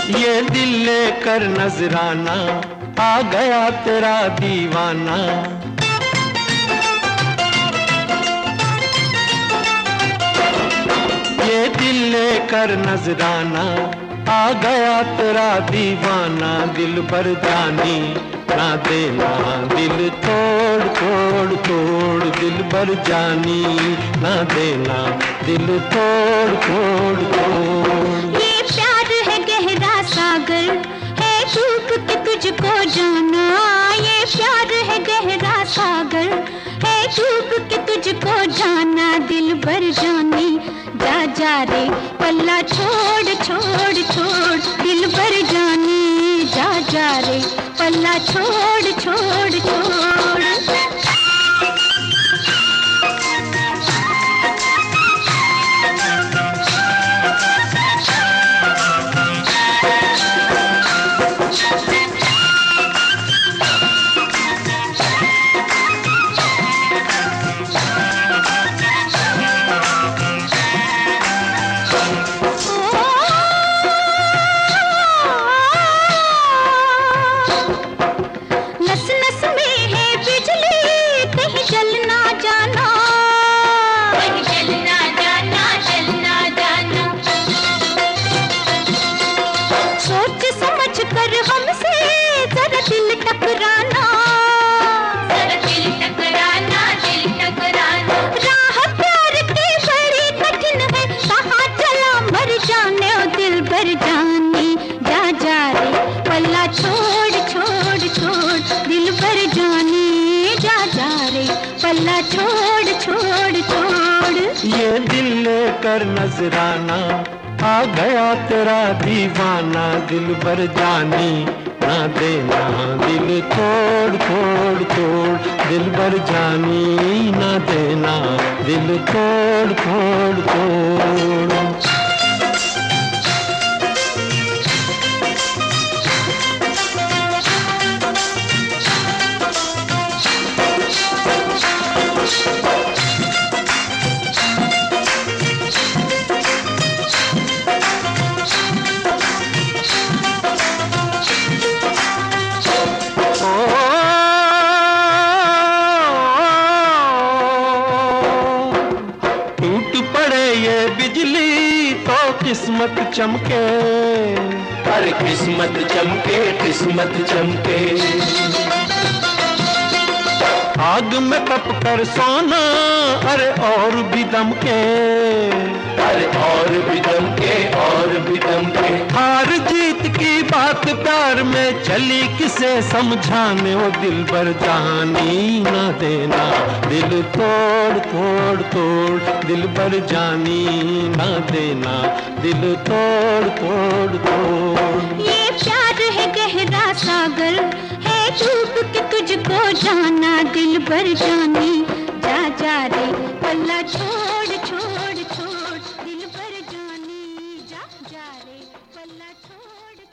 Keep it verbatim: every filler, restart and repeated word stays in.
ये दिल लेकर नजराना आ गया तेरा दीवाना। ये दिल लेकर नजराना आ गया तेरा दीवाना। दिल भर जानी ना देना दिल तोड़ तोड़ तोड़। दिल भर जानी ना देना दिल तोड़ तोड़ तोड़। ये प्यार है गहरा सागर है डूब के तुझको जाना। ये प्यार है गहरा सागर है डूब के तुझको जाना। दिल भर जानी जा जा रे पल्ला छोड़ छोड़ छोड़। दिल भर जानी जा जा रे पल्ला छोड़ छोड़ छोड़। पल्ला छोड़ छोड़ छोड़। ये दिल लेकर नजराना आ गया तेरा दीवाना। दिल भर जानी ना देना दिल तोड़ तोड़ तोड़। दिल भर जानी ना देना दिल तोड़ तोड़ तोड़। बिजली तो किस्मत चमके। अरे किस्मत चमके किस्मत चमके। आग में तप कर सोना अरे और भी दमके। अरे और भी दमके और भी दमके। हार जीत की बात प्यार में चली किसे समझाने। वो दिल भर जानी ना देना दिल तोड़ तोड़ तोड़। दिल भर जानी ना देना दिल तोड़ तोड़ तोड़। ये प्यार है गहरा सागर है डूब के तुझको जाना। दिल भर जानी जा जा रे पल्ला छोड़ छोड़ छोड़। दिल भर जानी जा जा रे पल्ला छोड़।